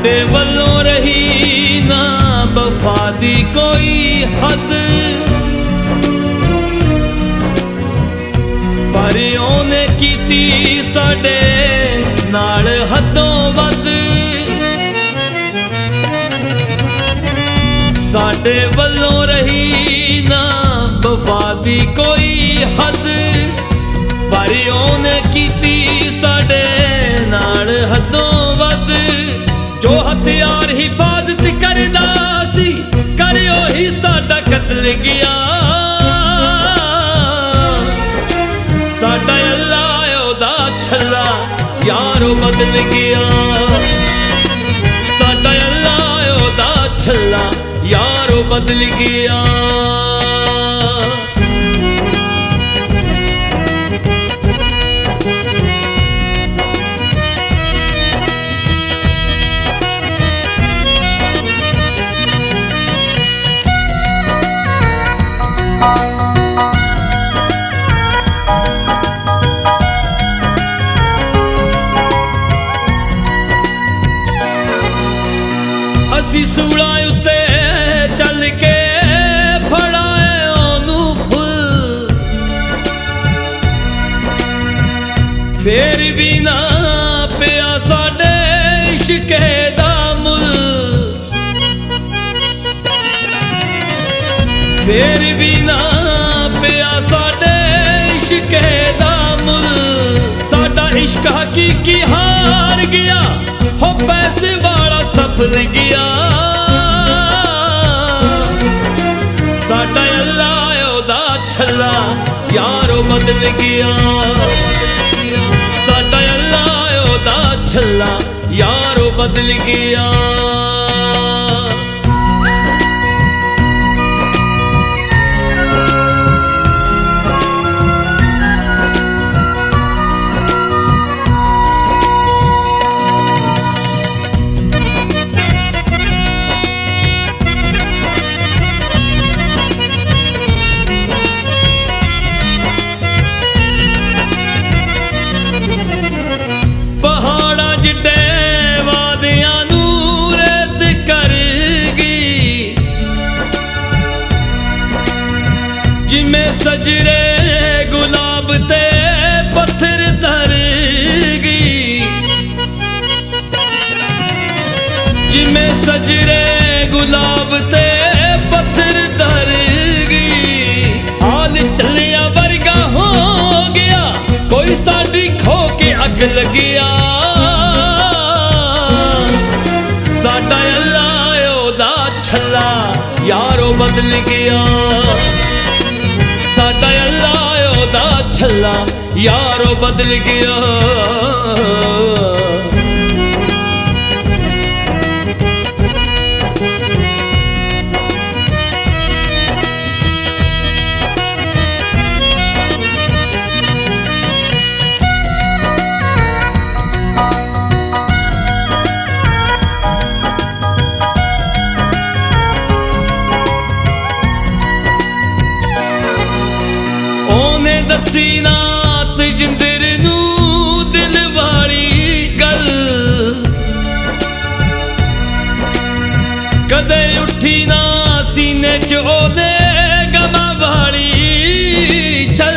साडे वल्लों रही ना वफा दी कोई हद, पर ओने कीती साडे नाल हदों वध। साडे वल्लों रही ना वफा दी कोई हद, पर ओने कीती साडे नाल हदों वध। जो हथियार हिफाजत करदा सी कर ओही साडा कतल गया। साडा अल्लाह ओदा छल्ला यारो बदल गया। साडा अल्लाह ओदा छल्ला यारो बदल गया। असी सूला उत्ते चल के फड़ाए ओनू फुल, फिर भी ना पिया साडे इश्के दा मुल। फिर भी ना पिया साडे इश्के दा मुल। साडा इश्क हकीकी हार गया, हो पैसे वाला सफल गया। साडा अल्लाह ओदा छल्ला यारो बदल गया। साडा अल्लाह ओदा छल्ला यारो बदल गया। पहाड़ा जिड्डे वादियां नू रेत करगी, जिमें सजरे गुलाब ते पत्थर धरगी। जिमें सजरे गुलाब ते पत्थर धरगी। हाल चलिया वर्गा हो गया, कोई साडी खो के अग लगिया। साडा अल्लाह ओदा छल्ला यारो बदल गया। साडा अल्लाह ओदा छल्ला यारो बदल गया। दसी नात जिंदर नू दिल वाली गल, कदे उठी ना सीने च ओदे गमा वाली छल।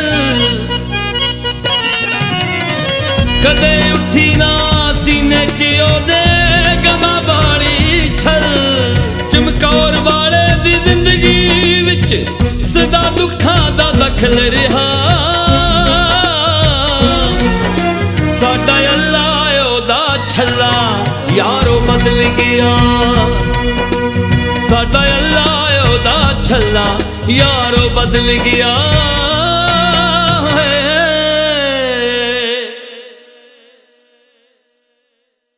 कदे उठी ना सीने च ओदे गमा वाली छल। चमकौर वाले दी जिंदगी विच सदा दुखां दा दखल रहा। साडा अल्लाह ओदा छल्ला यारो बदल गया। साडा अल्लाह ओदा छल्ला यारो बदल गया।